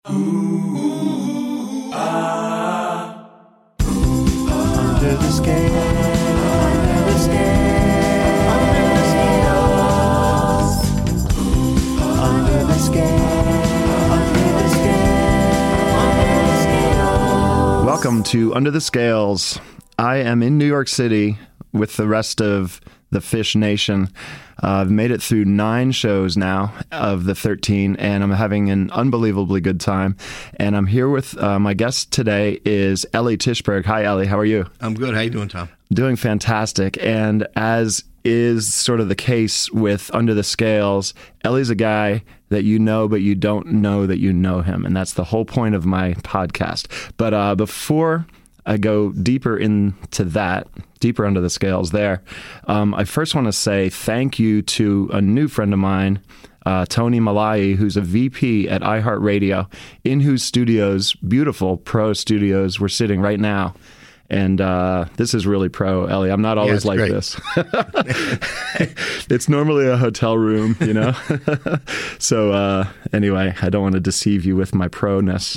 Under the scale, under the scale, under the scales. Under the scale, under the scale, under the scales. Welcome to Under the Scales. I am in New York City with the rest of the Fish Nation. I've made it through 9 shows now of the 13, and I'm having an unbelievably good time. And I'm here with my guest today is Ellie Tishberg. Hi, Ellie. How are you? I'm good. How you doing, Tom? Doing fantastic. And as is sort of the case with Under the Scales, Ellie's a guy that you know, but you don't know that you know him. And that's the whole point of my podcast. But before I go deeper into that, deeper under the scales there, I first want to say thank you to a new friend of mine, Tony Malai, who's a VP at iHeartRadio, in whose studios, beautiful pro studios, we're sitting right now. And this is really pro, Ellie. I'm not always like great. this. It's normally a hotel room, you know? So anyway, I don't want to deceive you with my proness.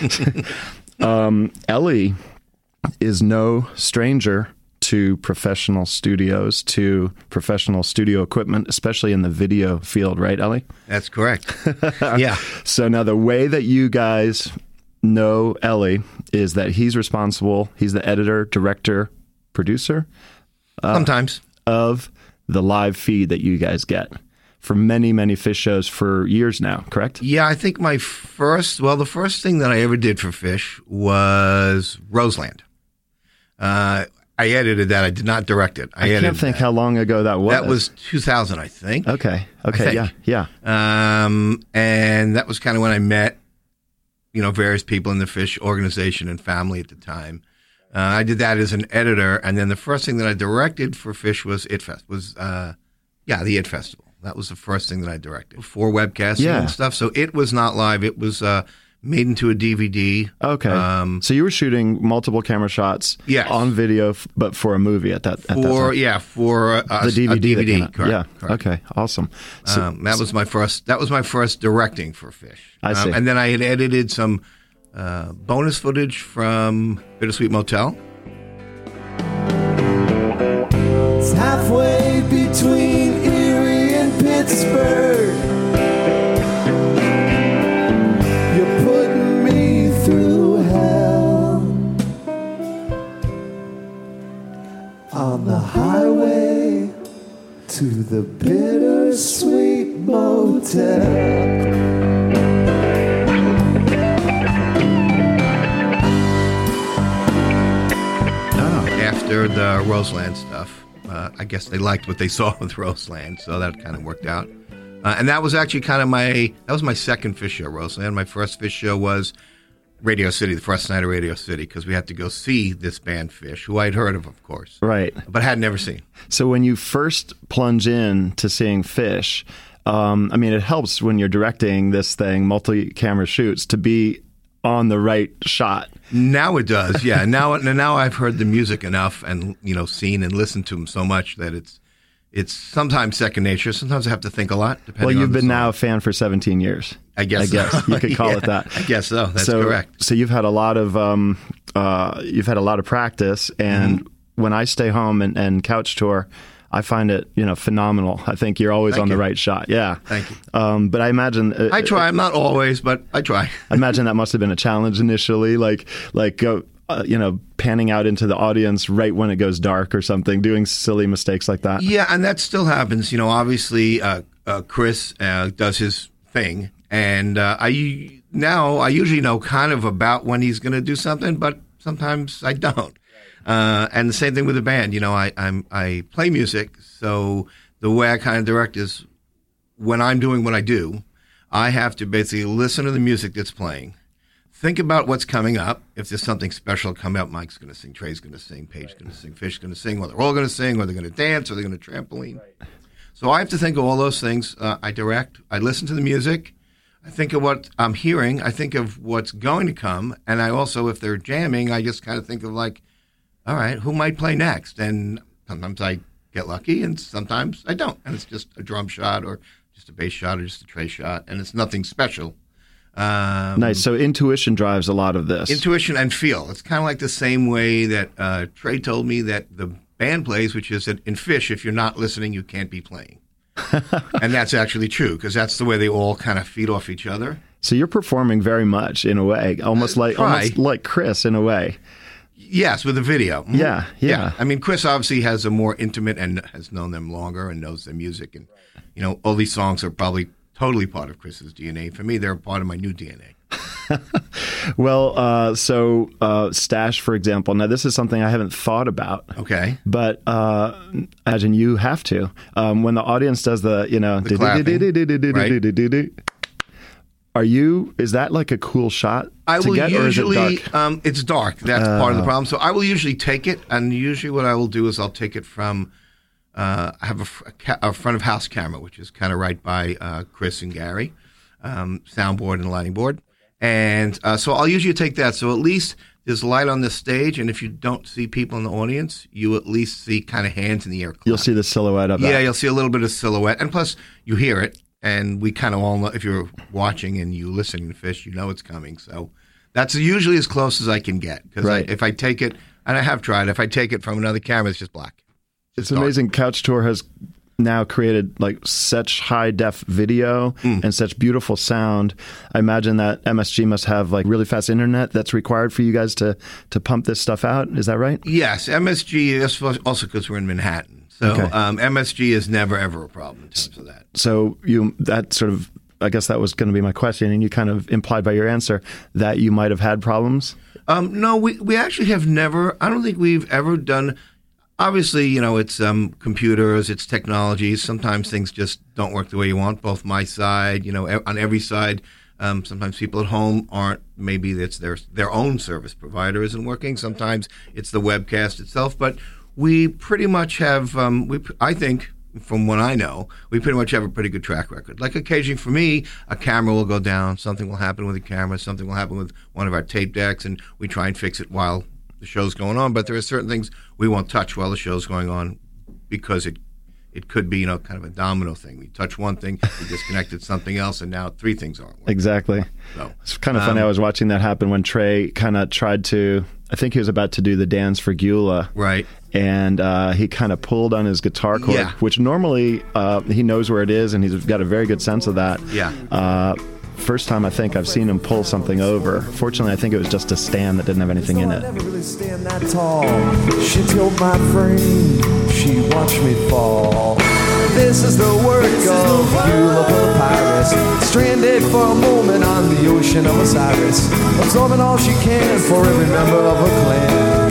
Ellie is no stranger to professional studios, to professional studio equipment, especially in the video field, right, Ellie? That's correct. Yeah. So now the way that you guys know Ellie is that he's responsible, he's the editor, director, producer Sometimes. of the live feed that you guys get for many, many Fish shows for years now, correct? Yeah, I think the first thing that I ever did for Fish was Roseland. I edited that. I did not direct it. I can't think how long ago that was. That was 2000, I think. Okay, yeah. And that was kind of when I met, various people in the Fish organization and family at the time. I did that as an editor, and then the first thing that I directed for Fish was the It Festival. That was the first thing that I directed for webcasting and stuff. So it was not live. It was made into a DVD. Okay. So you were shooting multiple camera shots on video, but for a movie at that time. For the DVD. Correct. Correct. Okay. Awesome. So, that was my first directing for Fish. I see. And then I had edited some bonus footage from Bittersweet Motel. It's halfway between Erie and Pittsburgh. You're putting me through hell on the highway to the Bittersweet Motel. After the Roseland stuff, I guess they liked what they saw with Roseland, so that kind of worked out. And that was actually my second Fish show, Roseland. My first Fish show was Radio City, the first night of Radio City, because we had to go see this band Fish, who I'd heard of course. Right. But had never seen. So when you first plunge in to seeing Fish, it helps when you're directing this thing, multi-camera shoots, to be on the right shot. Now it does, yeah. Now I've heard the music enough and, seen and listened to them so much that it's sometimes second nature. Sometimes I have to think a lot. Well, you've been now a fan for 17 years. I guess you could call it that. I guess so. That's correct. So you've had a lot of practice, and when I stay home and couch tour, I find it phenomenal. I think you're always on the right shot. Yeah. Thank you. But I imagine I try. I'm not always, but I try. I imagine that must have been a challenge initially, like go. Panning out into the audience right when it goes dark or something, doing silly mistakes like that. Yeah, and that still happens. Obviously, Chris does his thing, and I usually know kind of about when he's going to do something, but sometimes I don't. And the same thing with the band. I play music, so the way I kind of direct is when I'm doing what I do, I have to basically listen to the music that's playing. Think about what's coming up. If there's something special coming up, Mike's going to sing, Trey's going to sing, Paige's going to sing, Fish's going to sing, or they're all going to sing, or they're going to dance, or they're going to trampoline. Right. So I have to think of all those things. I direct. I listen to the music. I think of what I'm hearing. I think of what's going to come. And I also, if they're jamming, I just kind of think of like, all right, who might play next? And sometimes I get lucky, and sometimes I don't. And it's just a drum shot or just a bass shot or just a Trey shot, and it's nothing special. Nice. So intuition drives a lot of this. Intuition and feel. It's kind of like the same way that Trey told me that the band plays, which is that in Phish, if you're not listening, you can't be playing. And that's actually true, because that's the way they all kind of feed off each other. So you're performing very much in a way, almost like Chris in a way. Yes, with the video. Yeah. I mean, Chris obviously has a more intimate and has known them longer and knows their music. And, all these songs are probably totally part of Chris's DNA. For me, they're part of my new DNA. Well, so Stash, for example. Now, this is something I haven't thought about. Okay. But imagine you have to. When the audience does the is that like a cool shot to get, or is it dark? It's dark. That's part of the problem. So I will usually take it, and usually what I will do is I'll take it from, I have a front of house camera, which is kind of right by Chris and Gary, soundboard and lighting board. And so I'll usually take that. So at least there's light on the stage, and if you don't see people in the audience, you at least see kind of hands in the air. You'll see the silhouette of that. Yeah, you'll see a little bit of silhouette. And plus, you hear it. And we kind of all know, if you're watching and you listening to Phish, you know it's coming. So that's usually as close as I can get. Because if I take it, and I have tried, if I take it from another camera, it's just black. It's amazing. Couch Tour has now created like such high def video and such beautiful sound. I imagine that MSG must have like really fast internet that's required for you guys to pump this stuff out. Is that right? Yes. MSG is also because we're in Manhattan. So MSG is never, ever a problem in terms of that. So I guess that was going to be my question, and you kind of implied by your answer that you might have had problems? No, we actually have never. I don't think we've ever done. Obviously, it's computers, it's technology. Sometimes things just don't work the way you want, both my side, on every side. Sometimes people at home aren't, maybe it's their own service provider isn't working. Sometimes it's the webcast itself, but we pretty much have, I think, from what I know, we pretty much have a pretty good track record. Like occasionally for me, a camera will go down, something will happen with the camera, something will happen with one of our tape decks, and we try and fix it while the show's going on. But there are certain things we won't touch while the show's going on because it could be, kind of a domino thing. We touch one thing, we disconnected something else, and now three things aren't working. Exactly. So, it's kind of funny. I was watching that happen when Trey kind of tried to, I think he was about to do the dance for Gyula. Right. And he kind of pulled on his guitar cord, which normally he knows where it is, and he's got a very good sense of that. Yeah. First time I think I've seen him pull something over. Fortunately, I think it was just a stand that didn't have anything in it. I never really stand that tall. She told my frame, she watched me fall. This is the work of Gyula Papyrus, stranded for a moment on the ocean of Osiris, absorbing all she can for every member of her clan.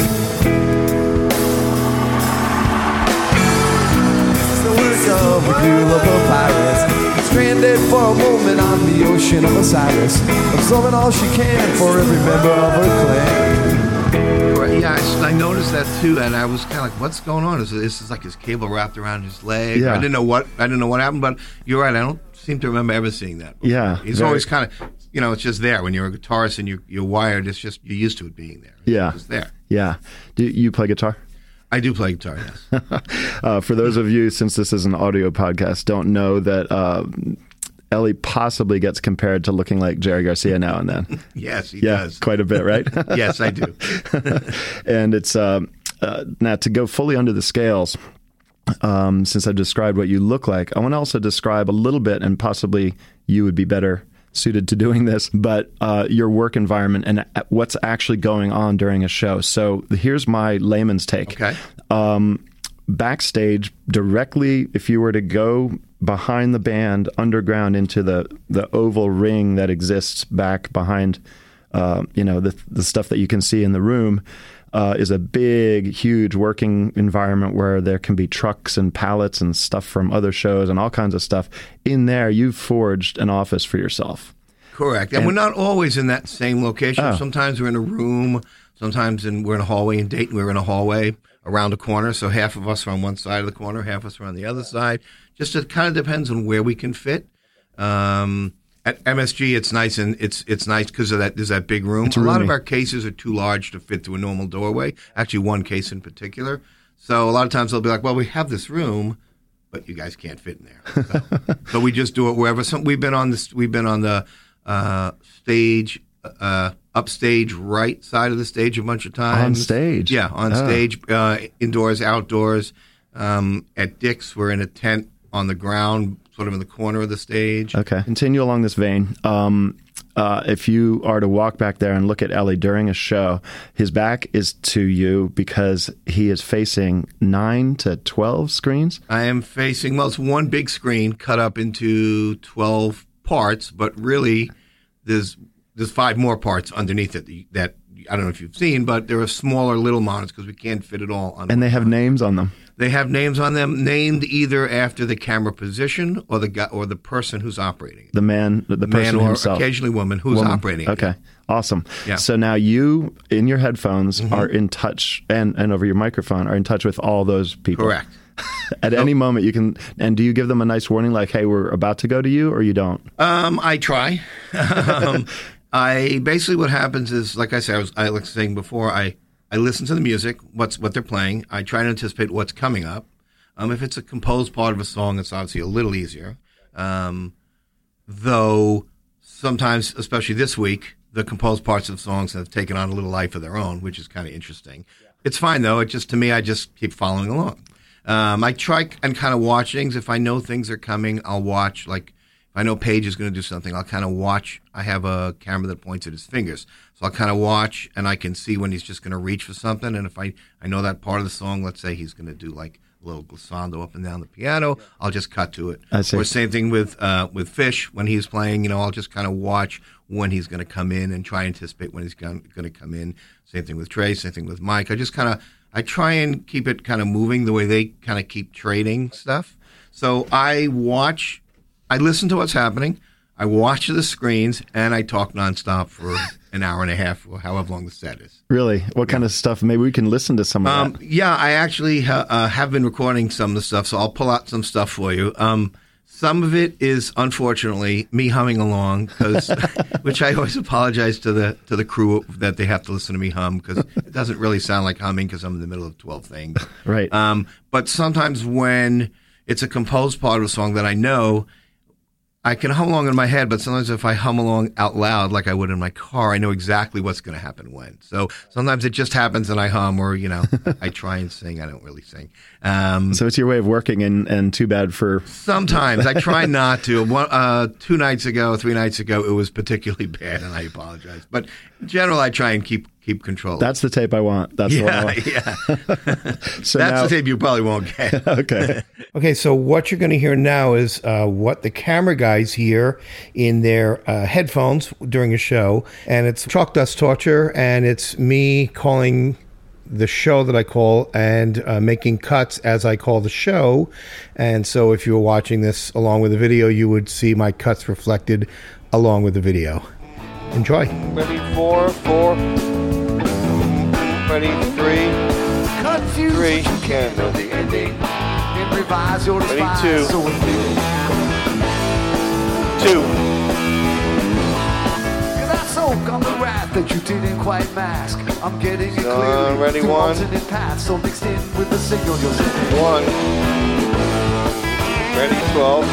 This is the work of Gyula Papyrus, stranded for a moment on the ocean of Osiris, absorbing all she can for every member of her clan. Yeah, I noticed that too, and I was kind of like, "What's going on? Is this like his cable wrapped around his leg?" Yeah. I didn't know what happened, but you're right. I don't seem to remember ever seeing that before. Yeah, he's always kind of, it's just there when you're a guitarist and you're wired. It's just you're used to it being there. Yeah, it's there. Yeah. Do you play guitar? I do play guitar. Yes. For those of you, since this is an audio podcast, don't know that Ellie possibly gets compared to looking like Jerry Garcia now and then. Yes, he does. Quite a bit, right? Yes, I do. And it's now to go fully under the scales. Since I've described what you look like, I want to also describe a little bit, and possibly you would be better suited to doing this, but your work environment and what's actually going on during a show. So here's my layman's take. Okay. Backstage, directly, if you were to go behind the band, underground into the oval ring that exists back behind, the stuff that you can see in the room, is a big, huge working environment where there can be trucks and pallets and stuff from other shows and all kinds of stuff. In there, you've forged an office for yourself. Correct. And we're not always in that same location. Oh. Sometimes we're in a room. Sometimes we're in a hallway. In Dayton, we're in a hallway around a corner. So half of us are on one side of the corner, half of us are on the other side. Just it kind of depends on where we can fit. At MSG, it's nice, and it's nice because of that. There's that big room. A lot of our cases are too large to fit through a normal doorway. Actually, one case in particular. So a lot of times they'll be like, "Well, we have this room, but you guys can't fit in there." So we just do it wherever. We've been on the stage, upstage, right side of the stage a bunch of times. On stage? Yeah, on stage, indoors, outdoors. At Dick's, we're in a tent on the ground, sort of in the corner of the stage. Okay. Continue along this vein. If you are to walk back there and look at Ellie during a show, his back is to you because he is facing 9 to 12 screens. I am facing, well, it's one big screen cut up into 12 parts, but really there's 5 more parts underneath it that I don't know if you've seen, but there are smaller little monitors because we can't fit it all on. And they have names on them. They have names on them, named either after the camera position or the guy or the person who's operating it. The person or himself. Occasionally woman who's operating it. Okay, awesome. Yeah. So now you, in your headphones, are in touch, and over your microphone, are in touch with all those people. Correct. At any moment you can, and do you give them a nice warning like, hey, we're about to go to you, or you don't? I try. I basically what happens is, like I said, I was saying before, I listen to the music, what they're playing. I try to anticipate what's coming up. If it's a composed part of a song, it's obviously a little easier. Though sometimes, especially this week, the composed parts of songs have taken on a little life of their own, which is kind of interesting. Yeah. It's fine though. To me, I just keep following along. I try and kind of watch things. If I know things are coming, I'll watch. Like if I know Paige is going to do something, I'll kind of watch. I have a camera that points at his fingers. So I'll kind of watch, and I can see when he's just going to reach for something. And if I know that part of the song, let's say he's going to do like a little glissando up and down the piano, I'll just cut to it. I see. Or same thing with Fish when he's playing. I'll just kind of watch when he's going to come in and try and anticipate when he's going to come in. Same thing with Trey. Same thing with Mike. I try and keep it kind of moving the way they kind of keep trading stuff. So I listen to what's happening. I watch the screens, and I talk nonstop for an hour and a half, or however long the set is. Really? What kind of stuff? Maybe we can listen to some of that. Yeah, I actually have been recording some of the stuff, so I'll pull out some stuff for you. Some of it is, unfortunately, me humming along, which I always apologize to the crew that they have to listen to me hum, because it doesn't really sound like humming because I'm in the middle of 12 things. Right. But sometimes when it's a composed part of a song that I know, I can hum along in my head, but sometimes if I hum along out loud like I would in my car, I know exactly what's going to happen when. So sometimes it just happens and I hum, or, I try and sing. I don't really sing. So it's your way of working, and too bad for... Sometimes. I try not to. 3 nights ago, it was particularly bad, and I apologize. But in general, I try and keep control. That's the tape I want. That's what I want. Yeah. So that's now, the tape you probably won't get. Okay. Okay, so what you're going to hear now is what the camera guys hear in their headphones during a show, and it's Chalk Dust Torture, and it's me calling the show that I call and making cuts as I call the show. And so if you were watching this along with the video, you would see my cuts reflected along with the video. Enjoy. Ready, 4, 4. Ready, 3. Confused, 3. you can't know the ending. Improvise your Ready, response, 2. so it did. 2. Cause I soak on the wrath that you didn't quite mask. I'm getting it clearly ready, through 1. alternate paths, so mixed in with the signal you're sending. 1. Ready, 12.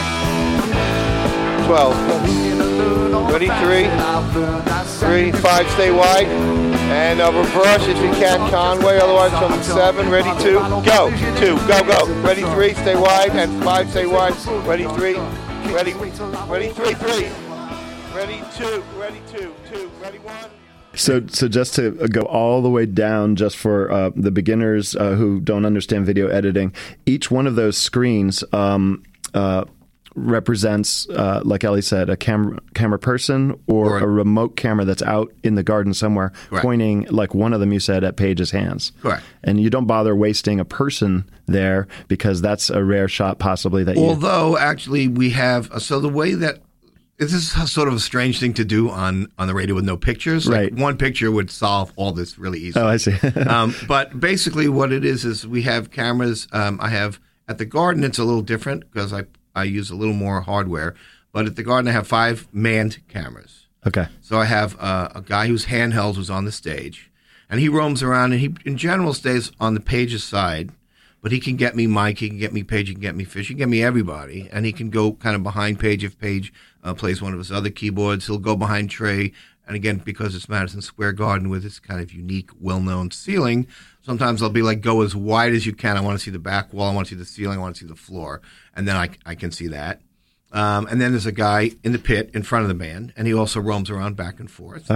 12. Ready, 3. 3, 5, stay wide. And reverse if you can, Conway, otherwise from 7. Ready, 2. Go. 2. Go. Ready, 3, stay wide. And 5, stay wide. Ready, 3. Ready, 3, 3. Ready, 2. Ready, 2. 2. Ready, 1. So just to go all the way down, just for the beginners who don't understand video editing, each one of those screens represents, like Ellie said, a camera person or a remote camera that's out in the garden somewhere, Correct. pointing, like one of them you said, at Paige's hands. Correct. And you don't bother wasting a person there because that's a rare shot possibly that Although, actually, we have... So the way that... This is sort of a strange thing to do on the radio with no pictures. Right. Like one picture would solve all this really easily. Oh, I see. But basically what it is we have cameras. I have... At the garden, it's a little different because I use a little more hardware. But at the garden, I have 5 manned cameras. Okay. So I have a guy who's handheld who's on the stage. And he roams around, and he, in general, stays on the Paige's side. But he can get me Mike, he can get me Paige, he can get me Fish, he can get me everybody. And he can go kind of behind Paige if Paige plays one of his other keyboards. He'll go behind Trey. And again, because it's Madison Square Garden with its kind of unique, well-known ceiling, sometimes I'll be like, go as wide as you can. I want to see the back wall. I want to see the ceiling. I want to see the floor. And then I can see that. And then there's a guy in the pit in front of the band, and he also roams around back and forth.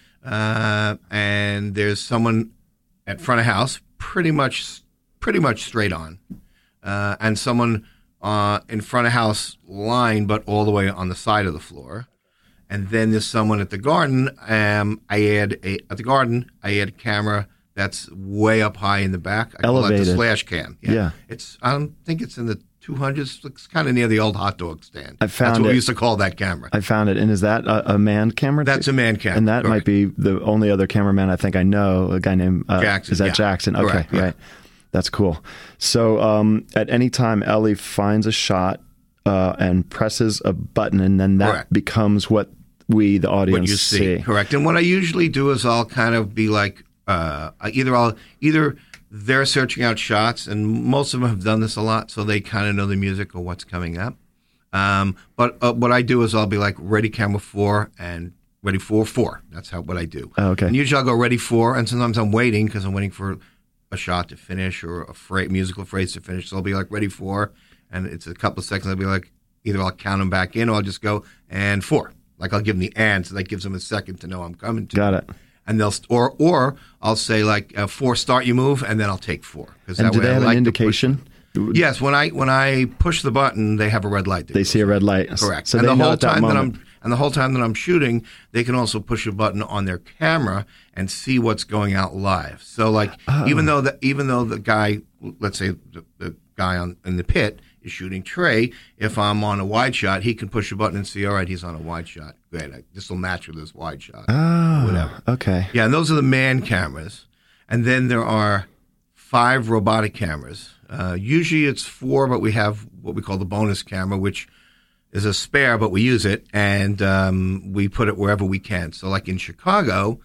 And there's someone at front of house, pretty much straight on, and someone in front of house line, but all the way on the side of the floor. And then there's someone at the garden. I add a camera that's way up high in the back. I Elevated. call it the slash cam. Yeah. I think it's in the 200s. It's kind of near the old hot dog stand. I found That's what it. we used to call that camera. I found it. And is that a man camera? That's a man camera. And that might correct. be the only other cameraman I think I know, a guy named Jackson. Is that Yeah. Jackson? Okay, Correct, yeah. right. That's cool. So at any time, Ellie finds a shot and presses a button, and then that Correct. becomes what we, the audience, What you see. Correct. And what I usually do is I'll kind of be like, either they're searching out shots, and most of them have done this a lot, so they kind of know the music or what's coming up. But what I do is I'll be like, ready camera 4 and ready 4. That's what I do. Oh, okay. And usually I'll go ready 4, and sometimes I'm waiting because I'm waiting for a shot to finish or a musical phrase to finish. So I'll be like ready 4, and it's a couple of seconds. I'll be like, either I'll count them back in or I'll just go and 4. Like I'll give them the and, so that gives them a second to know I'm coming to. Got it. And they'll or I'll say like 4, start your move, and then I'll take 4. And do they have an indication? Yes, when I push the button, they have a red light. They see a red light. Correct. So and they the know whole at that time moment. the whole time that I'm shooting, they can also push a button on their camera and see what's going out live. So like even though the guy, let's say the guy in the pit is shooting Trey, if I'm on a wide shot, he can push a button and see, all right, he's on a wide shot. Great, this will match with this wide shot. Whatever. Okay. Yeah, and those are the man cameras. And then there are 5 robotic cameras. Usually it's 4, but we have what we call the bonus camera, which is a spare, but we use it, and we put it wherever we can. So like in Chicago,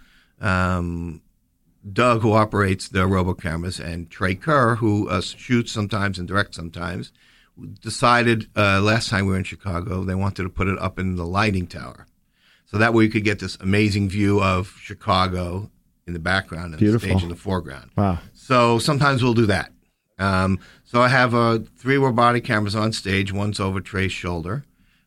Doug, who operates the robo cameras, and Trey Kerr, who shoots sometimes and directs sometimes, decided last time we were in Chicago, they wanted to put it up in the lighting tower. So that way you could get this amazing view of Chicago in the background and Beautiful. the stage in the foreground. Wow. So sometimes we'll do that. So I have 3 robotic cameras on stage. One's over Trey's shoulder,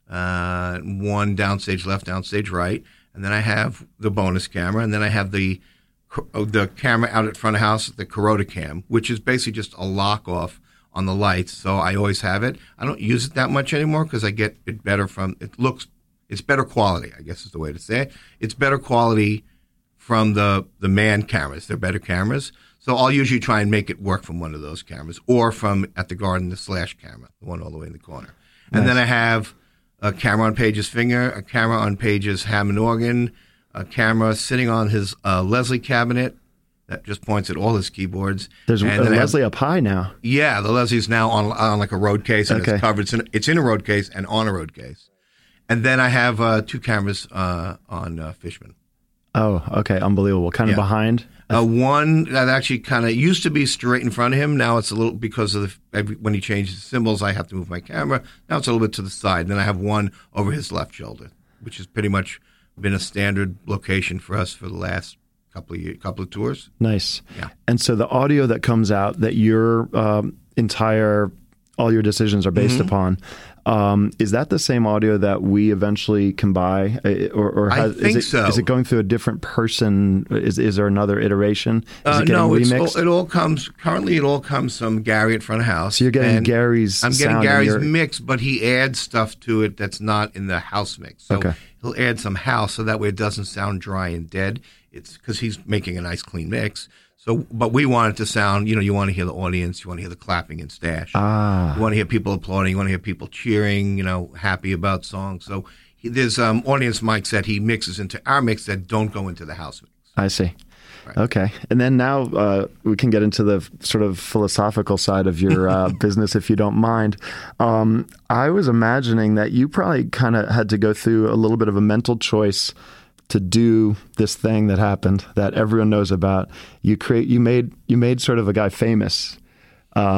one downstage left, downstage right, and then I have the bonus camera, and then I have the camera out at front of house, the Corota cam, which is basically just a lock off on the lights. So I always have it. I don't use it that much anymore because I get it better it's better quality, I guess is the way to say it. It's better quality from the man cameras. They're better cameras. So I'll usually try and make it work from one of those cameras, or from at the garden, the slash camera, the one all the way in the corner. And then I have a camera on Page's finger, a camera on Page's Hammond organ, a camera sitting on his Leslie cabinet that just points at all his keyboards. There's a and then I have- Leslie up high now. yeah, the Leslie's now on like a road case, and Okay. it's covered. It's in a road case and on a road case. And then I have 2 cameras on Fishman. Oh, okay. Unbelievable. Kind of Yeah. behind. One that actually kind of used to be straight in front of him. Now it's a little, because of when he changes the symbols, I have to move my camera. Now it's a little bit to the side. Then I have one over his left shoulder, which has pretty much been a standard location for us for the last couple of tours. Nice. Yeah. And so the audio that comes out that your all your decisions are based upon, is that the same audio that we eventually can buy? Or I think so. Is it going through a different person? Is there another iteration? Is it getting No, remixed? it all comes from Gary at front of house. So you're getting And Gary's I'm getting sound in Gary's your- mix, but he adds stuff to it that's not in the house mix. So Okay. he'll add some house, so that way it doesn't sound dry and dead. It's because he's making a nice clean mix. So, but we want it to sound, you want to hear the audience, you want to hear the clapping and stash. You want to hear people applauding, you want to hear people cheering, happy about songs. So there's audience mics that he mixes into our mix that don't go into the house mix. I see. Right. Okay. And then now we can get into the sort of philosophical side of your business, if you don't mind. I was imagining that you probably kind of had to go through a little bit of a mental choice to do this thing that happened that everyone knows about. You made sort of a guy famous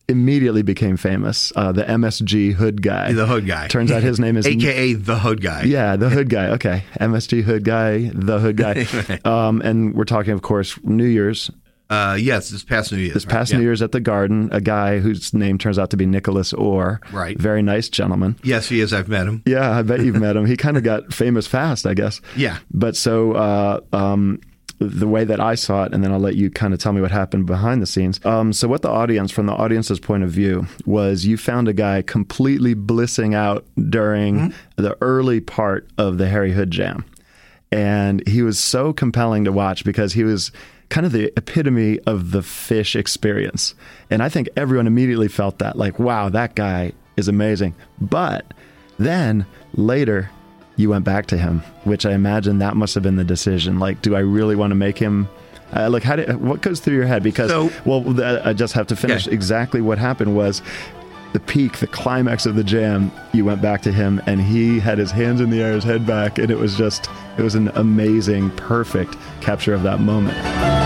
immediately became famous. The MSG Hood Guy. The Hood Guy. Turns out his name is AKA the Hood Guy. Yeah, the Hood Guy. Okay, MSG Hood Guy, the Hood Guy. And we're talking, of course, New Year's. Yes, this past New Year's. This past New Year's at the Garden, a guy whose name turns out to be Nicholas Orr. Right. Very nice gentleman. Yes, he is. I've met him. Yeah, I bet you've met him. He kind of got famous fast, I guess. Yeah. But so the way that I saw it, and then I'll let you kind of tell me what happened behind the scenes. So what from the audience's point of view, was you found a guy completely blissing out during the early part of the Harry Hood Jam. And he was so compelling to watch because he was kind of the epitome of the Fish experience. And I think everyone immediately felt that, like, wow, that guy is amazing. But then later, you went back to him, which I imagine that must have been the decision. Like, do I really want to make him? Like, what goes through your head? Because, I just have to finish. Yeah. Exactly what happened was the peak, the climax of the jam. You went back to him, and he had his hands in the air, his head back, and it was an amazing, perfect capture of that moment.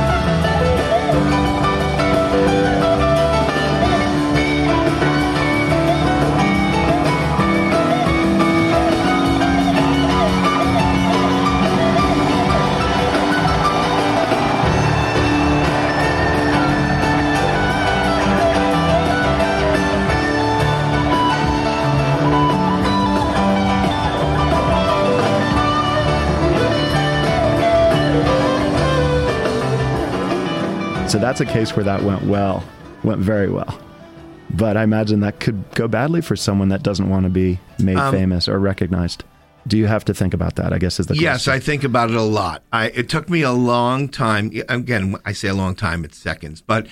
So that's a case where that went very well. But I imagine that could go badly for someone that doesn't want to be made famous or recognized. Do you have to think about that, I guess, is the question. Yes, I think about it a lot. It took me a long time. Again, I say a long time, it's seconds. But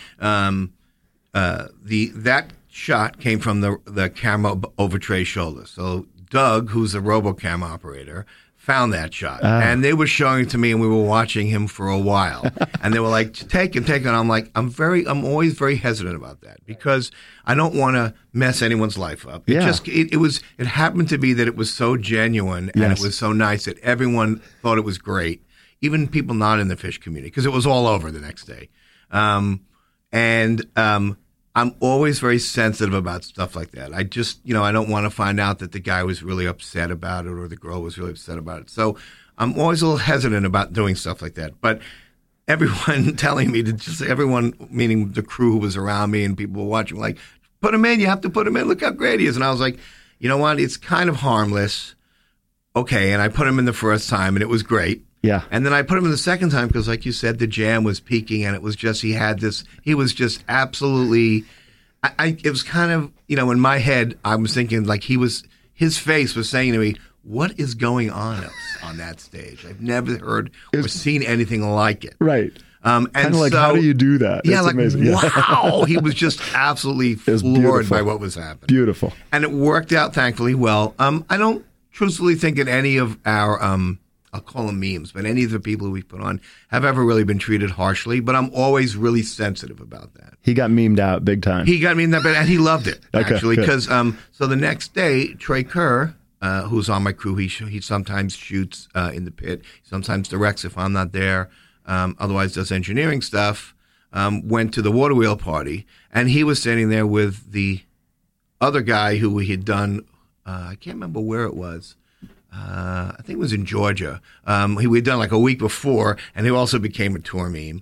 that shot came from the camera over Trey's shoulder. So Doug, who's a RoboCam operator, found that shot. And they were showing it to me, and we were watching him for a while. And they were like, take him. And I'm like, I'm always very hesitant about that because I don't want to mess anyone's life up. It happened to be that it was so genuine and it was so nice that everyone thought it was great, even people not in the Fish community, because it was all over the next day. I'm always very sensitive about stuff like that. I just, I don't want to find out that the guy was really upset about it or the girl was really upset about it. So I'm always a little hesitant about doing stuff like that. But everyone telling me everyone, meaning the crew who was around me and people were watching, like, put him in, you have to put him in, look how great he is. And I was like, you know what, it's kind of harmless. Okay, and I put him in the first time and it was great. Yeah. And then I put him in the second time because, like you said, the jam was peaking and it was just, he was just absolutely, it was kind of, in my head, I was thinking like his face was saying to me, what is going on that stage? I've never heard or seen anything like it. Right. And kind of like, how do you do that? Yeah, it's like, amazing. Wow. He was just absolutely floored by what was happening. Beautiful. And it worked out, thankfully, well. I don't truthfully think that any of our, I'll call them memes, but any of the people who we put on have ever really been treated harshly, but I'm always really sensitive about that. He got memed out big time. He got memed out, and he loved it, actually, good. because so the next day, Trey Kerr, who's on my crew, he sometimes shoots in the pit, sometimes directs if I'm not there, otherwise does engineering stuff, went to the water wheel party, and he was standing there with the other guy who we had done, I can't remember where it was, I think it was in Georgia. We'd done like a week before, and he also became a tour meme.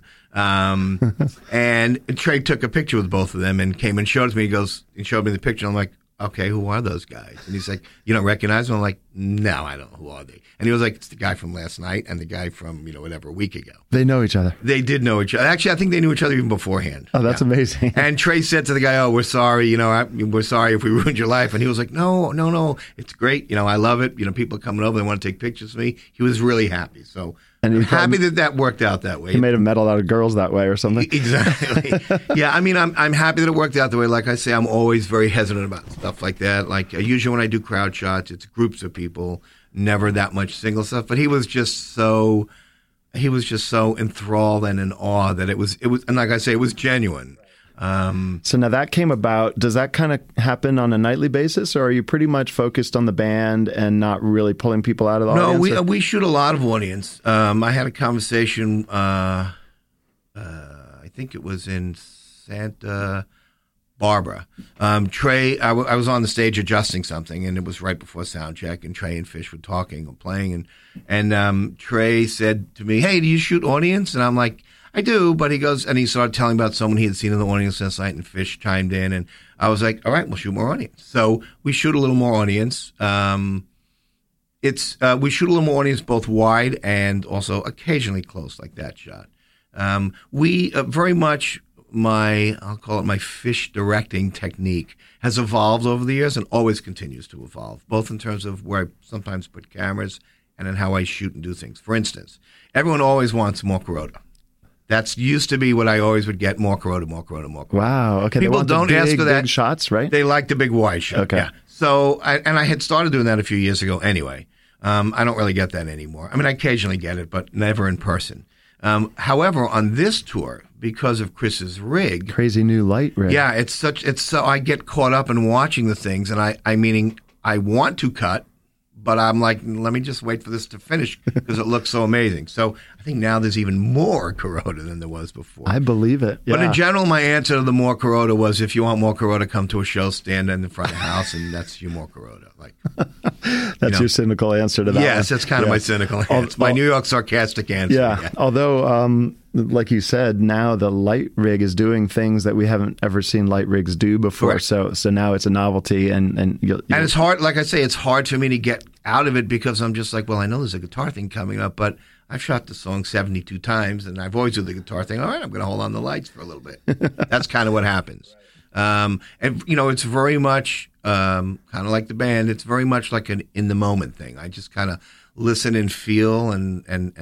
And Trey took a picture with both of them and came and showed it to me. He goes and showed me the picture. I'm like, okay, who are those guys? And he's like, you don't recognize them? I'm like, no, I don't know. Who are they? And he was like, it's the guy from last night and the guy from, whatever, a week ago. They know each other. They did know each other. Actually, I think they knew each other even beforehand. Oh, that's amazing. And Trey said to the guy, oh, we're sorry. We're sorry if we ruined your life. And he was like, no. It's great. I love it. People coming over. They want to take pictures of me. He was really happy. So I'm happy that worked out that way. He made a medal out of girls that way or something. Exactly. Yeah, I'm happy that it worked out the way. Like I say, I'm always very hesitant about stuff like that. Like usually when I do crowd shots, it's groups of people, never that much single stuff. But he was just so enthralled and in awe that it was, and like I say, it was genuine. So now that came about, does that kind of happen on a nightly basis, or are you pretty much focused on the band and not really pulling people out of the audience? No, we shoot a lot of audience. I had a conversation, I think it was in Santa Barbara. Trey, I was on the stage adjusting something, and it was right before sound check, and Trey and Fish were talking or playing, and Trey said to me, "Hey, do you shoot audience?" And I'm like, "I do," but he goes, and he started telling about someone he had seen in the audience last night, and Fish chimed in, and I was like, "All right, we'll shoot more audience." So we shoot a little more audience. We shoot a little more audience, both wide and also occasionally close, like that shot. We very much I'll call it my Fish directing technique has evolved over the years and always continues to evolve, both in terms of where I sometimes put cameras and in how I shoot and do things. For instance, everyone always wants more Kuroda. That's used to be what I always would get, more Kuroda, more Kuroda, more Kuroda. Wow. Okay. People don't ask for that. Big shots, right? They like the big wide shot. Okay. Yeah. So, I had started doing that a few years ago anyway. I don't really get that anymore. I mean, I occasionally get it, but never in person. However, on this tour, because of Chris's rig, crazy new light rig. yeah, it's so I get caught up in watching the things, and I want to cut, but I'm like, let me just wait for this to finish because it looks so amazing. So I think now there's even more Kuroda than there was before. I believe it. Yeah. But in general, my answer to the more Kuroda was, if you want more Kuroda, come to a show, stand in the front of the house, and that's your more Kuroda. Like, that's your cynical answer to that. Yes, one. that's kind of my cynical answer. My New York sarcastic answer. Yeah. Although, like you said, now the light rig is doing things that we haven't ever seen light rigs do before. Correct. So now it's a novelty, and you'll, And it's hard, like I say, it's hard for me to get out of it because I'm just like, well, I know there's a guitar thing coming up, but I've shot the song 72 times, and I've always do the guitar thing. All right, I'm going to hold on the lights for a little bit. That's kind of what happens. And, it's very much kind of like the band. It's very much like an in-the-moment thing. I just kind of listen and feel, and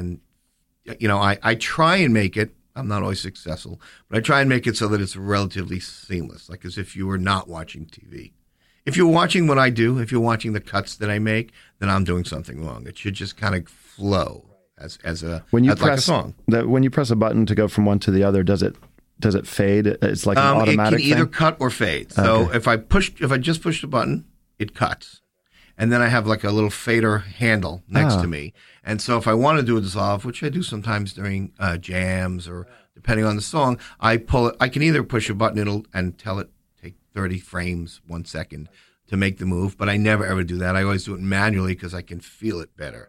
I try and make it. I'm not always successful, but I try and make it so that it's relatively seamless, like as if you were not watching TV. If you're watching what I do, if you're watching the cuts that I make, then I'm doing something wrong. It should just kind of flow as like a song. When you press a button to go from one to the other, does it fade? It's like an automatic It can either thing? cut or fade. So if I just push the button, it cuts. And then I have like a little fader handle next to me. And so if I want to do a dissolve, which I do sometimes during jams or depending on the song, I pull it. I can either push a button and tell it take 30 frames, 1 second to make the move, but I never ever do that. I always do it manually because I can feel it better.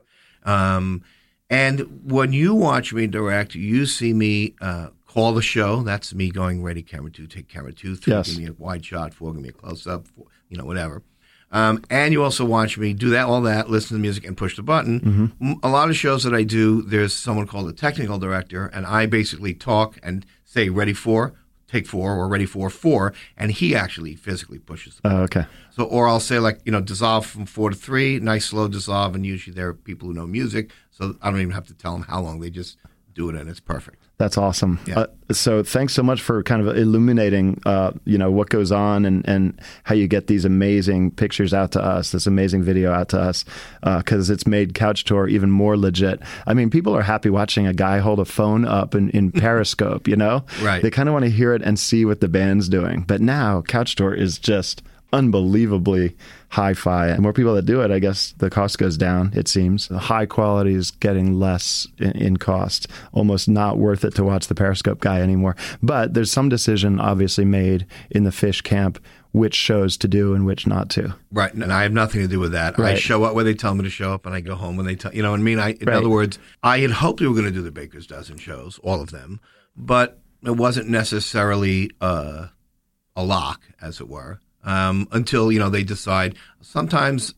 And when you watch me direct, you see me call the show. That's me going ready, camera 2, take camera 2, 3, Yes. give me a wide shot, 4, give me a close up, 4, whatever. And you also watch me do all that, listen to the music, and push the button. Mm-hmm. A lot of shows that I do, there's someone called a technical director, and I basically talk and say, ready for, take 4, or ready for 4, and he actually physically pushes the button. Oh, okay. So, or I'll say dissolve from 4 to 3, nice slow dissolve, and usually there are people who know music, so I don't even have to tell them how long. They just do it, and it's perfect. That's awesome. Yeah. So thanks so much for kind of illuminating, what goes on and how you get these amazing pictures out to us, this amazing video out to us, because it's made Couch Tour even more legit. I mean, people are happy watching a guy hold a phone up in Periscope, Right. They kind of want to hear it and see what the band's doing. But now Couch Tour is just unbelievably hi-fi, and more people that do it, I guess the cost goes down. It seems the high quality is getting less in cost, almost not worth it to watch the Periscope guy anymore. But there's some decision obviously made in the Fish camp which shows to do and which not to. Right, and I have nothing to do with that. Right. I show up where they tell me to show up, and I go home when they tell. In Right. other words, I had hoped we were going to do the Baker's Dozen shows, all of them, but it wasn't necessarily a lock, as it were. Until they decide. Sometimes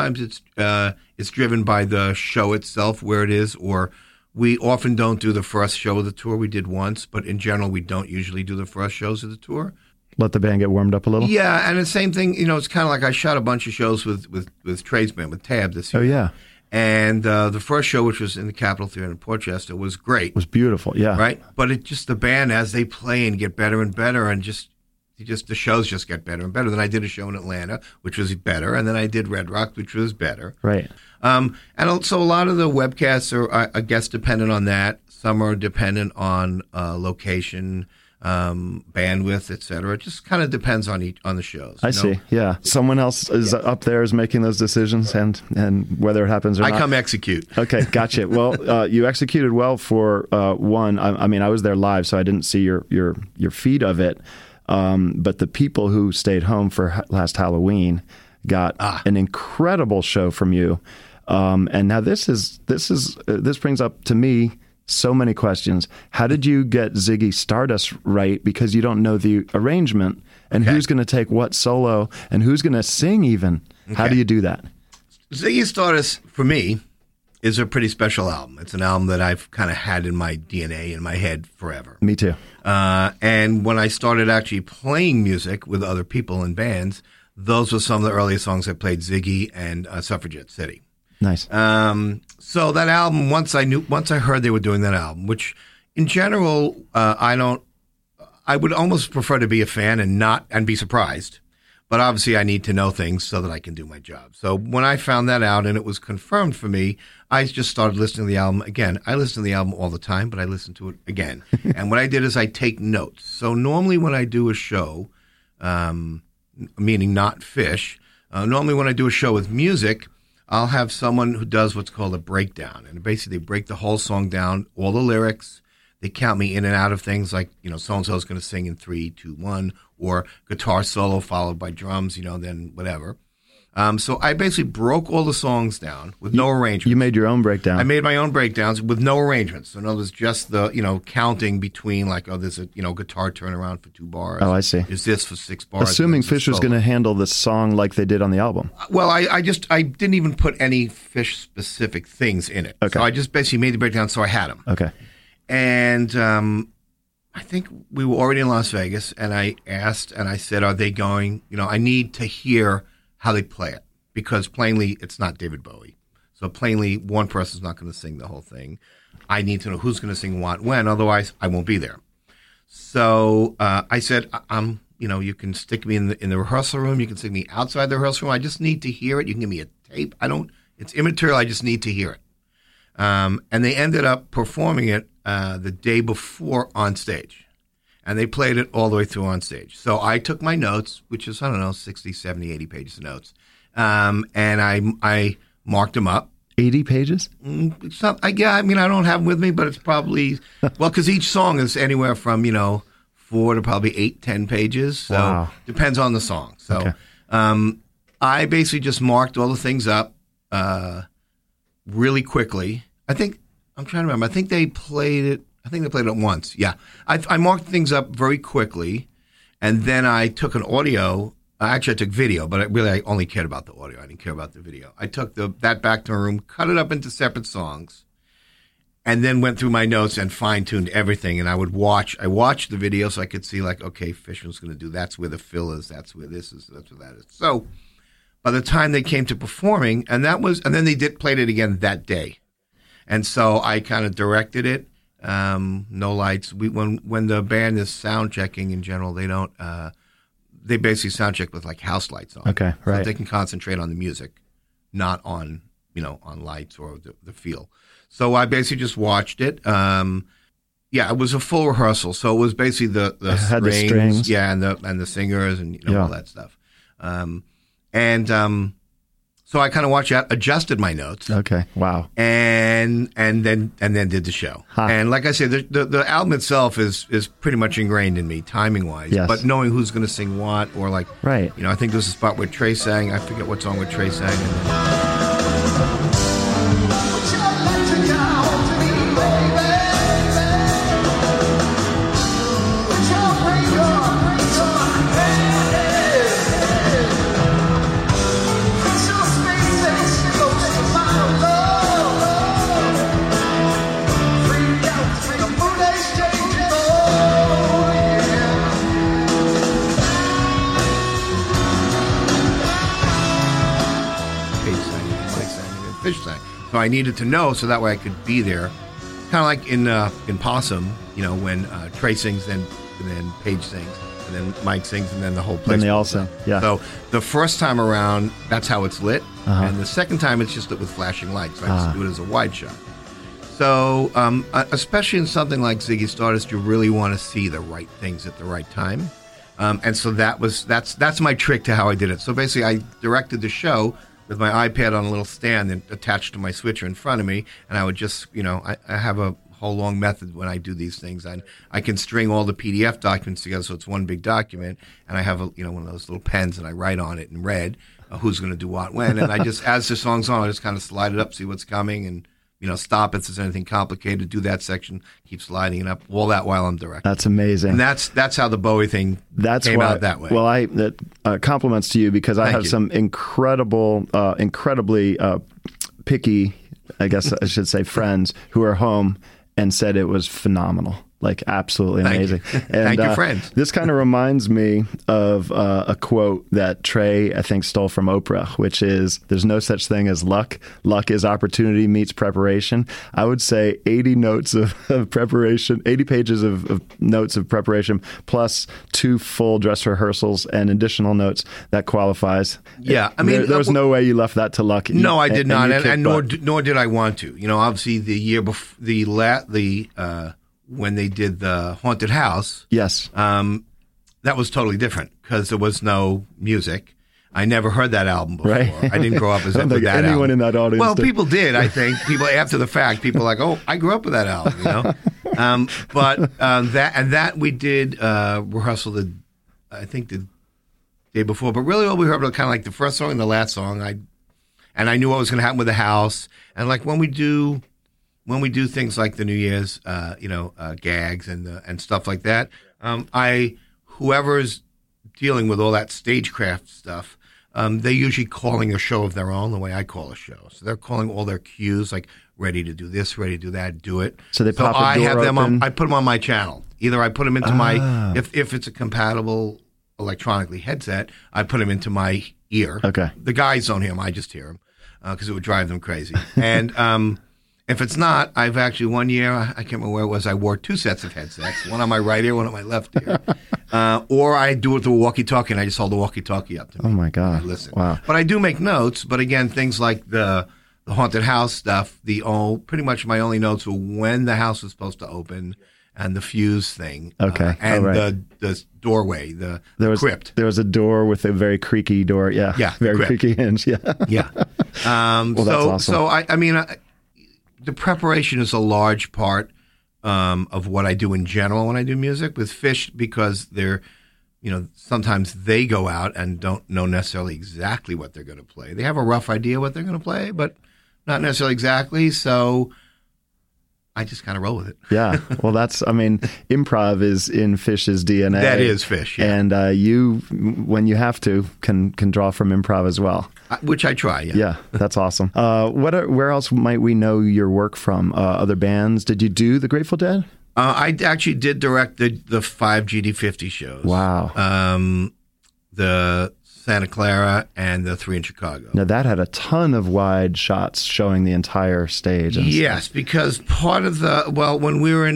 it's driven by the show itself, where it is, or we often don't do the first show of the tour. We did once, but in general, we don't usually do the first shows of the tour. Let the band get warmed up a little. Yeah, and the same thing. It's kind of like I shot a bunch of shows with Trey's band, with Tab this year. Oh yeah, and the first show, which was in the Capitol Theater in Portchester, was great. it was beautiful. Yeah, Right, but the band, as they play and get better and better, and just the shows just get better and better. Then I did a show in Atlanta, which was better, and then I did Red Rock, which was better. Right. And also a lot of the webcasts are, I guess, dependent on that. Some are dependent on location, bandwidth, etc. It just kind of depends on the shows. I see. Yeah, someone else is up there is making those decisions, and whether it happens or not. I come execute. Okay, gotcha. Well, you executed well for one. I mean, I was there live, so I didn't see your feed of it. But the people who stayed home for last Halloween got an incredible show from you. And now this brings up to me so many questions. How did you get Ziggy Stardust right? Because you don't know the arrangement and who's going to take what solo and who's going to sing even. Okay. How do you do that? Ziggy Stardust, for me, is a pretty special album. It's an album that I've kind of had in my DNA, in my head forever. Me too. And when I started actually playing music with other people in bands, those were some of the earliest songs I played, Ziggy and Suffragette City. Nice. So that album, once I heard they were doing that album, which in general, I would almost prefer to be a fan and be surprised. But obviously I need to know things so that I can do my job. So when I found that out and it was confirmed for me, I just started listening to the album again. I listen to the album all the time, but I listen to it again. And what I did is I take notes. So normally when I do a show, meaning not Fish, normally when I do a show with music, I'll have someone who does what's called a breakdown. And basically they break the whole song down, all the lyrics. They count me in and out of things like, so-and-so is going to sing in 3, 2, 1, or guitar solo followed by drums, then whatever. So I basically broke all the songs down with no arrangements. You made your own breakdown. I made my own breakdowns with no arrangements. So in other words, just the, counting between like, there's a, guitar turnaround for 2 bars. Oh, I see. Is this for 6 bars? Assuming Fish was going to handle the song like they did on the album. Well, I didn't even put any Fish-specific things in it. Okay. So I just basically made the breakdown so I had them. Okay. And I think we were already in Las Vegas, and I asked, and I said, are they going, I need to hear how they play it, because plainly it's not David Bowie. So plainly one person's not going to sing the whole thing. I need to know who's going to sing what, when, otherwise I won't be there. So I said, you can stick me in the rehearsal room, you can stick me outside the rehearsal room. I just need to hear it. You can give me a tape. It's immaterial. I just need to hear it. And they ended up performing it the day before on stage. And they played it all the way through on stage. So I took my notes, which is, 60, 70, 80 pages of notes, and I marked them up. 80 pages? I don't have them with me, but it's probably, because each song is anywhere from, 4 to probably 8, 10 pages. So wow. Depends on the song. So okay. I basically just marked all the things up really quickly. I'm trying to remember. I think they played it once. Yeah. I marked things up very quickly, and then I took an audio. Actually, I took video, but I only cared about the audio. I didn't care about the video. I took that back to my room, cut it up into separate songs, and then went through my notes and fine-tuned everything. And I watched the video so I could see, like, okay, Fish was going to do, that's where the fill is, that's where this is, that's where that is. So by the time they came to performing, and then they played it again that day. And so I kind of directed it. No lights. When the band is sound checking in general, they don't. They basically sound check with like house lights on. Okay, right. So they can concentrate on the music, not on on lights or the feel. So I basically just watched it. It was a full rehearsal. So it was basically the strings, yeah, and the singers and all that stuff. So I kind of watched that, adjusted my notes. Okay. Wow. And then did the show. Huh. And like I said, the album itself is pretty much ingrained in me, timing wise. Yes. But knowing who's going to sing what, or like, right. I think there's a spot where Trey sang. I forget what song where Trey sang. Fish sang. So I needed to know so that way I could be there. Kind of like in Possum, when Trey sings, then Paige sings, and then Mike sings, and then the whole place. Then they all sing. Yeah. So the first time around, that's how it's lit, and the second time it's just lit with flashing lights. I just do it as a wide shot. So especially in something like Ziggy Stardust, you really want to see the right things at the right time, and so that's my trick to how I did it. So basically, I directed the show with my iPad on a little stand and attached to my switcher in front of me, and I would just, I have a whole long method when I do these things. And I can string all the PDF documents together so it's one big document. And I have one of those little pens and I write on it in red who's going to do what when. And I just, as the song's on, I just kind of slide it up, see what's coming, and stop if there's anything complicated. Do that section, keep sliding it up. All that while I'm directing. That's amazing. And that's how the Bowie thing came out that way. Well, that compliments to you because I have some incredibly picky, I guess I should say, friends who are home and said it was phenomenal. Like absolutely amazing. And, Thank you, friends. This kind of reminds me of a quote that Trey, I think, stole from Oprah, which is, "There's no such thing as luck. Luck is opportunity meets preparation." I would say 80 notes of preparation, 80 pages of notes of preparation, plus 2 full dress rehearsals and additional notes, that qualifies. Yeah, I mean, there was no way you left that to luck. No, I did not, and nor did I want to. Obviously, the year before when they did the Haunted House, yes, that was totally different because there was no music. I never heard that album before. Right. I didn't grow up with that anyone album. In that audience. Well, people did. I think people after the fact, people are like, "Oh, I grew up with that album," But that we did rehearsal the day before. But really, all we heard was kind of like the first song and the last song. I knew what was going to happen with the house, and like when we do things like the New Year's, gags and stuff like that, whoever's dealing with all that stagecraft stuff, they're usually calling a show of their own the way I call a show. So they're calling all their cues, like ready to do this, ready to do that, do it. So they pop a door have them open? I put them on my channel. Either I put them into my, if it's a compatible electronically headset, I put them into my ear. Okay. The guys don't hear them. I just hear them because it would drive them crazy. And if it's not, I've actually one year, I can't remember where it was, I wore 2 sets of headsets, one on my right ear, one on my left ear. Or I do it through a walkie-talkie, and I just hold the walkie-talkie up to me. Oh, my God. I listen. Wow. But I do make notes, but again, things like the Haunted House stuff, pretty much my only notes were when the house was supposed to open and the fuse thing. Okay. And right. the doorway, the crypt. There was a door with a very creaky door. Yeah. Yeah. Very creaky hinge. Yeah. Yeah. That's awesome. So I mean, the preparation is a large part of what I do in general when I do music with Fish, because they're, sometimes they go out and don't know necessarily exactly what they're going to play. They have a rough idea what they're going to play, but not necessarily exactly. So I just kind of roll with it. Yeah. Well, improv is in Fish's DNA. That is Fish, yeah. And you, when you have to, can draw from improv as well. Which I try, yeah. Yeah, that's awesome. Where else might we know your work from? Other bands? Did you do The Grateful Dead? I actually did direct the 5 GD50 shows. Wow. The Santa Clara and the 3 in Chicago. Now that had a ton of wide shots showing the entire stage. And yes, because part of when we were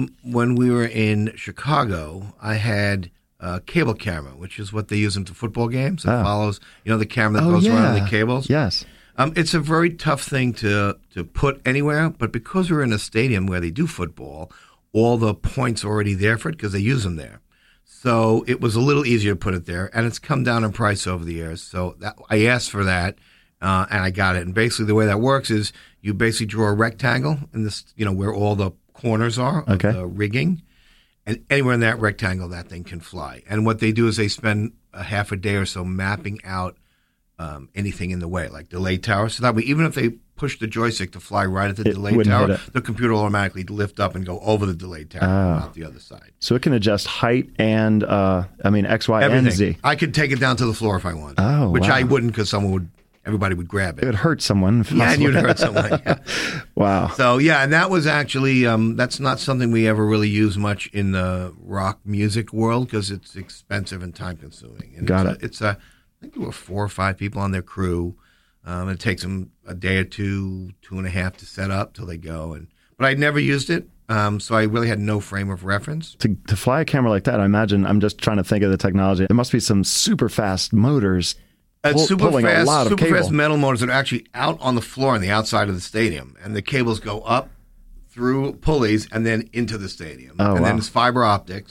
in Chicago, I had a cable camera, which is what they use into football games. It follows, the camera that goes around the cables. Yes. It's a very tough thing to put anywhere, but because we're in a stadium where they do football, all the points are already there for it because they use them there. So it was a little easier to put it there, and it's come down in price over the years. So I asked for that, and I got it. And basically the way that works is you basically draw a rectangle in this, where all the corners are of the rigging, and anywhere in that rectangle that thing can fly. And what they do is they spend a half a day or so mapping out anything in the way, like delay tower. So that way, even if they push the joystick to fly right at the delay tower, the computer will automatically lift up and go over the delay tower and out the other side. So it can adjust height and, X, Y, everything. and Z. I could take it down to the floor if I wanted. Oh, which wow. I wouldn't because everybody would grab it. It would hurt someone. Yeah, and you'd hurt someone. Yeah. Wow. So, yeah, and that was actually, that's not something we ever really use much in the rock music world because it's expensive and time consuming. And Got it. I think there were 4 or 5 people on their crew. It takes them a day or 2.5 to set up till they go. But I'd never used it, so I really had no frame of reference. To fly a camera like that, I imagine, I'm just trying to think of the technology. There must be some super fast motors pulling a lot of cable. Super fast metal motors that are actually out on the floor on the outside of the stadium. And the cables go up through pulleys and then into the stadium. Oh, and wow. then it's fiber optics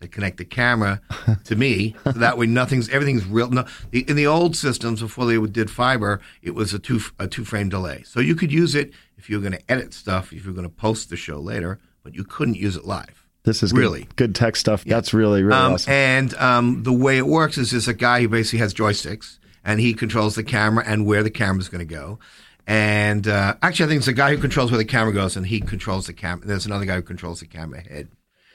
They connect the camera to me, so that way everything's real. No, in the old systems before they did fiber, it was a two frame delay, so you could use it if you were going to edit stuff, if you were going to post the show later, but you couldn't use it live. This is really good tech stuff. Yeah. That's really awesome. And the way it works is there's a guy who basically has joysticks, and he controls the camera and where the camera's going to go. And actually, I think it's a guy who controls where the camera goes, and he controls the camera. There's another guy who controls the camera head.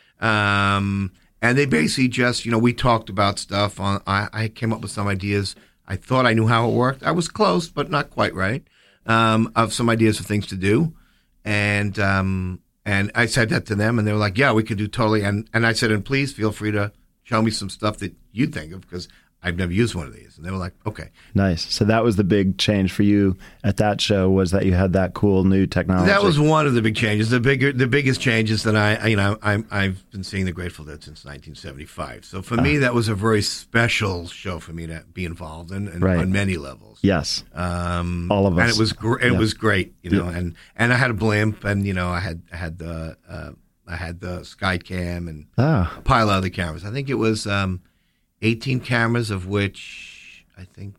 And they basically just, we talked about stuff. I came up with some ideas. I thought I knew how it worked. I was close, but not quite right. Of some ideas of things to do, and I said that to them, and they were like, "Yeah, we could do totally." And I said, "And please feel free to show me some stuff that you think of, because I've never used one of these." And they were like, "Okay." Nice. So that was the big change for you at that show, was that you had that cool new technology. That was one of the big changes. The biggest changes that I've been seeing the Grateful Dead since 1975. So for me, that was a very special show for me to be involved in, and on many levels. Yes. All of us. And it was was great, and I had a blimp, and I had the Skycam and a pile of other cameras. I think it was 18 cameras, of which I think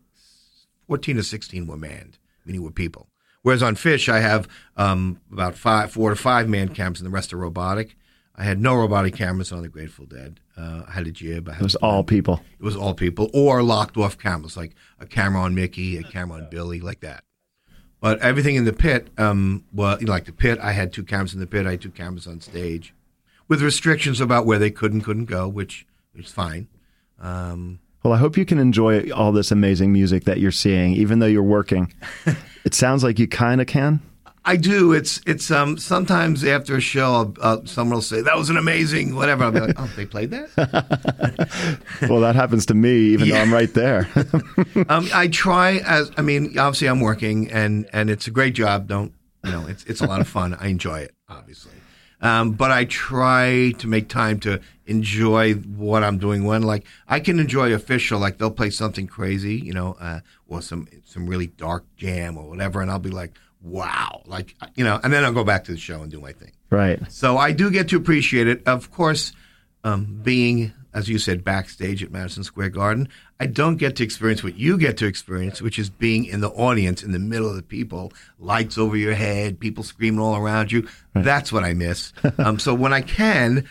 14 or 16 were manned, meaning were people. Whereas on Fish, I have about 4 to 5 manned cameras, and the rest are robotic. I had no robotic cameras on the Grateful Dead. I had a jib. It was all people. It was all people, or locked off cameras, like a camera on Mickey, a camera on Billy, like that. But everything in the pit, like the pit, I had 2 cameras in the pit. I had 2 cameras on stage, with restrictions about where they could and couldn't go, which is fine. Well, I hope you can enjoy all this amazing music that you're seeing, even though you're working. It sounds like you kind of can. I do. It's sometimes after a show, someone will say, "That was an amazing whatever." I'll be like, "Oh, they played that?" Well, that happens to me, even though I'm right there. I try obviously I'm working, and it's a great job. It's a lot of fun. I enjoy it, obviously. But I try to make time to enjoy what I'm doing. When, like, I can enjoy a Fish show, like they'll play something crazy, or some really dark jam or whatever, and I'll be like, wow, like, and then I'll go back to the show and do my thing. Right. So I do get to appreciate it. Of course, being, as you said, backstage at Madison Square Garden, I don't get to experience what you get to experience, which is being in the audience, in the middle of the people, lights over your head, people screaming all around you. Right. That's what I miss. So when I can,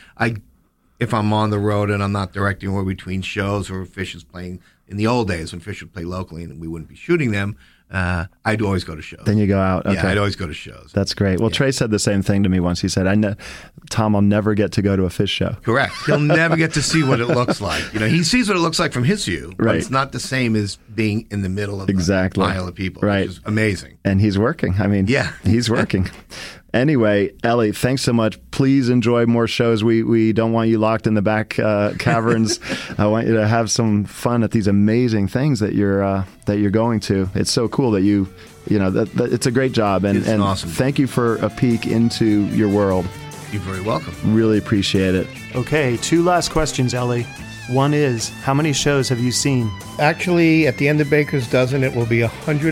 if I'm on the road and I'm not directing or between shows, or Fish is playing, in the old days when Fish would play locally and we wouldn't be shooting them, I'd always go to shows. Then you go out. Okay. Yeah, I'd always go to shows. That's great. Well, Trey said the same thing to me once. He said, Tom, I'll never get to go to a Fish show. Correct. He'll never get to see what it looks like. He sees what it looks like from his view, but right. It's not the same as being in the middle of the pile of people, right. Which is amazing. And he's working. He's working. Anyway, Ellie, thanks so much. Please enjoy more shows. We don't want you locked in the back caverns. I want you to have some fun at these amazing things that you're going to. It's so cool that that it's a great job, and awesome. Thank you for a peek into your world. You're very welcome. Really appreciate it. Okay, 2 last questions, Ellie. One is, how many shows have you seen? Actually, at the end of Baker's Dozen, it will be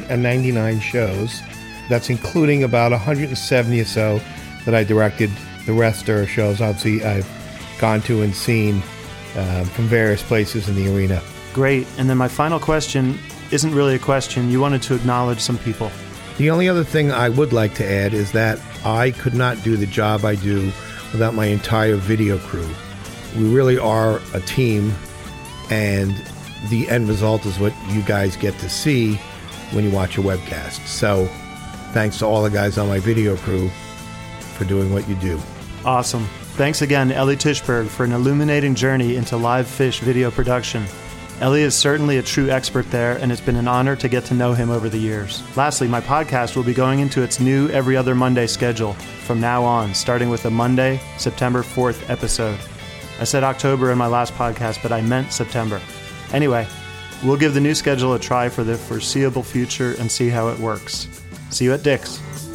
199 shows. That's including about 170 or so that I directed. The rest are shows, obviously, I've gone to and seen from various places in the arena. Great. And then my final question isn't really a question. You wanted to acknowledge some people. The only other thing I would like to add is that I could not do the job I do without my entire video crew. We really are a team, and the end result is what you guys get to see when you watch a webcast. So thanks to all the guys on my video crew for doing what you do. Awesome. Thanks again, Ellie Tishberg, for an illuminating journey into live Fish video production. Ellie is certainly a true expert there, and it's been an honor to get to know him over the years. Lastly, my podcast will be going into its new every other Monday schedule from now on, starting with a Monday, September 4th episode. I said October in my last podcast, but I meant September. Anyway, we'll give the new schedule a try for the foreseeable future and see how it works. See you at Dick's.